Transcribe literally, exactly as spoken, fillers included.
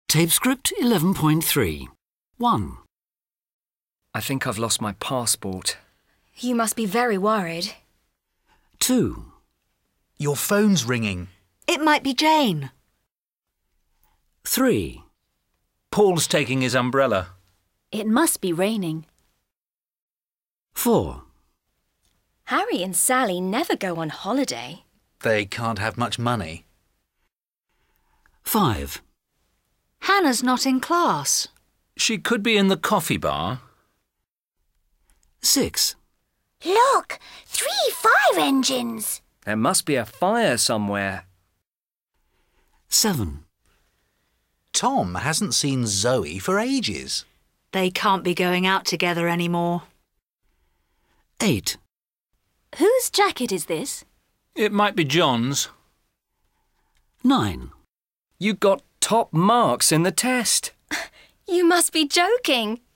Tape script eleven point three. one. I think I've lost my passport. You must be very worried. two. Your phone's ringing. It might be Jane. three. Paul's taking his umbrella. It must be raining. four. Harry and Sally never go on holiday. They can't have much money. five. Hannah's not in class. She could be in the coffee bar. six. Look! Three fire engines! There must be a fire somewhere. seven. Tom hasn't seen Zoe for ages. They can't be going out together anymore. eight. Whose jacket is this? It might be John's. nine. You got top marks in the test. You must be joking.